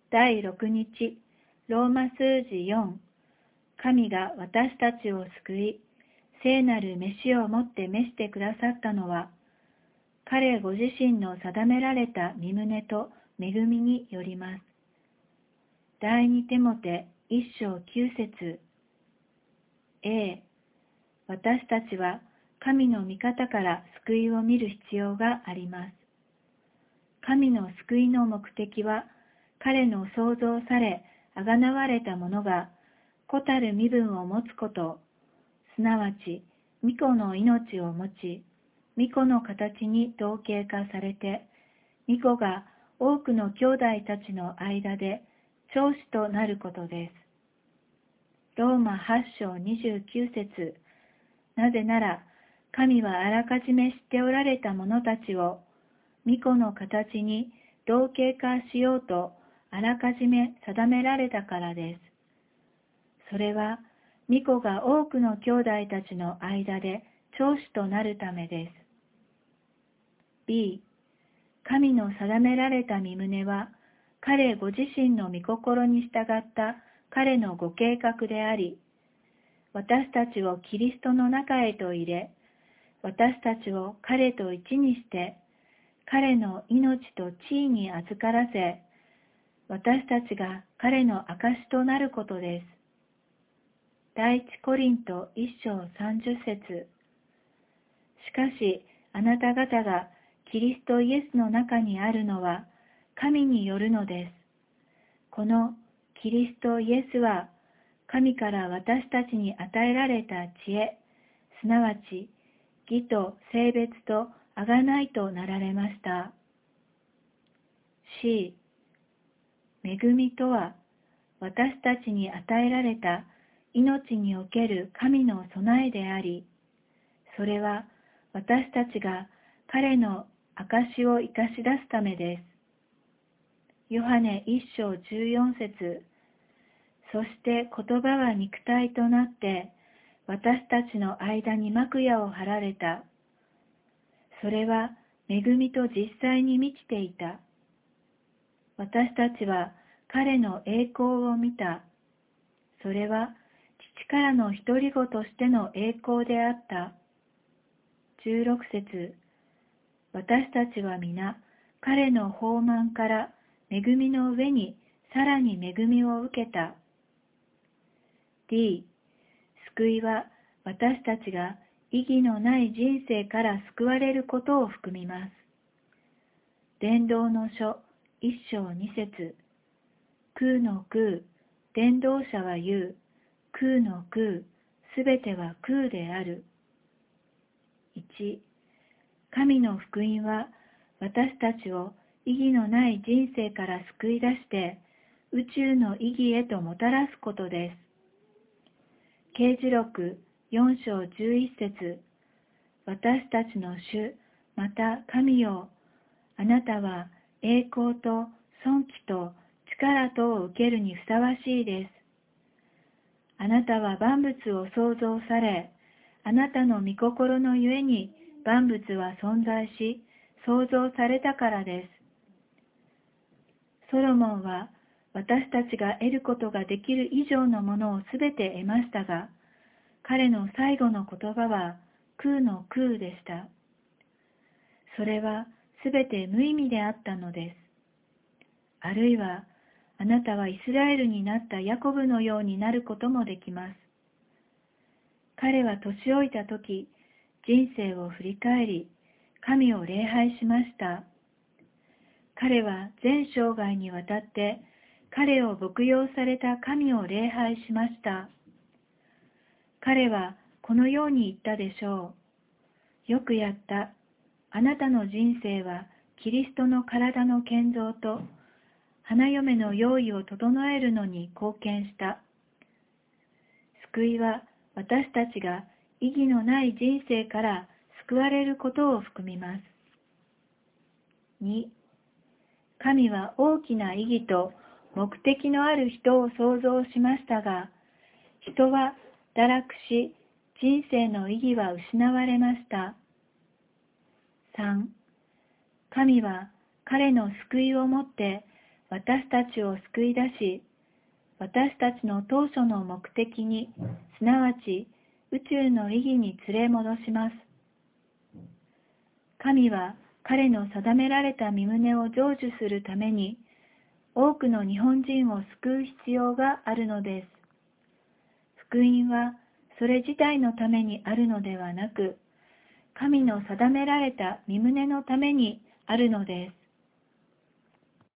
第6日、ローマ数字4、神が私たちを救い、聖なる飯をもって召してくださったのは、彼ご自身の定められた御胸と恵みによります。第2テモテ1章9節。私たちは神の御方から救いを見る必要があります。神の救いの目的は、彼の創造され、あがなわれたものが、子たる身分を持つこと、すなわち、御子の命を持ち、御子の形に統計化されて、御子が多くの兄弟たちの間で長子となることです。ローマ8章29節。なぜなら、神はあらかじめ知っておられた者たちを、御子の形に同型化しようとあらかじめ定められたからです。それは、御子が多くの兄弟たちの間で長子となるためです。B、神の定められた御胸は、彼ご自身の御心に従った彼のご計画であり、私たちをキリストの中へと入れ、私たちを彼と一にして、彼の命と地位に預からせ、私たちが彼の証となることです。第一コリント1章30節。しかし、あなた方がキリストイエスの中にあるのは神によるのです。このキリストイエスは、神から私たちに与えられた知恵、すなわち義と聖別と贖いとなられました。C、恵みとは、私たちに与えられた命における神の備えであり、それは私たちが彼の証を生かし出すためです。ヨハネ1章14節。そして言葉は肉体となって、私たちの間に幕屋を張られた。それは恵みと実際に満ちていた。私たちは彼の栄光を見た。それは父からの独り子としての栄光であった。16節。私たちは皆、彼の豊満から恵みの上にさらに恵みを受けた。D、救いは私たちが意義のない人生から救われることを含みます。伝道の書1章2節。空の空、伝道者は言う。空の空、すべては空である。1、神の福音は私たちを意義のない人生から救い出して宇宙の意義へともたらすことです。啓示録4章11節。私たちの主、また神よ、あなたは栄光と尊貴と力とを受けるにふさわしいです。あなたは万物を創造され、あなたの御心のゆえに万物は存在し、創造されたからです。ソロモンは私たちが得ることができる以上のものをすべて得ましたが、彼の最後の言葉は空の空でした。それはすべて無意味であったのです。あるいは、あなたはイスラエルになったヤコブのようになることもできます。彼は年老いたとき、人生を振り返り、神を礼拝しました。彼は全生涯にわたって、彼を牧養された神を礼拝しました。彼はこのように言ったでしょう。よくやった。あなたの人生はキリストの体の建造と花嫁の用意を整えるのに貢献した。救いは私たちが意義のない人生から救われることを含みます。2、神は大きな意義と目的のある人を創造しましたが、人は堕落し、人生の意義は失われました。3、神は彼の救いをもって私たちを救い出し、私たちの当初の目的に、すなわち宇宙の意義に連れ戻します。神は彼の定められた御胸を成就するために、多くの日本人を救う必要があるのです。福音はそれ自体のためにあるのではなく、神の定められた御胸のためにあるのです。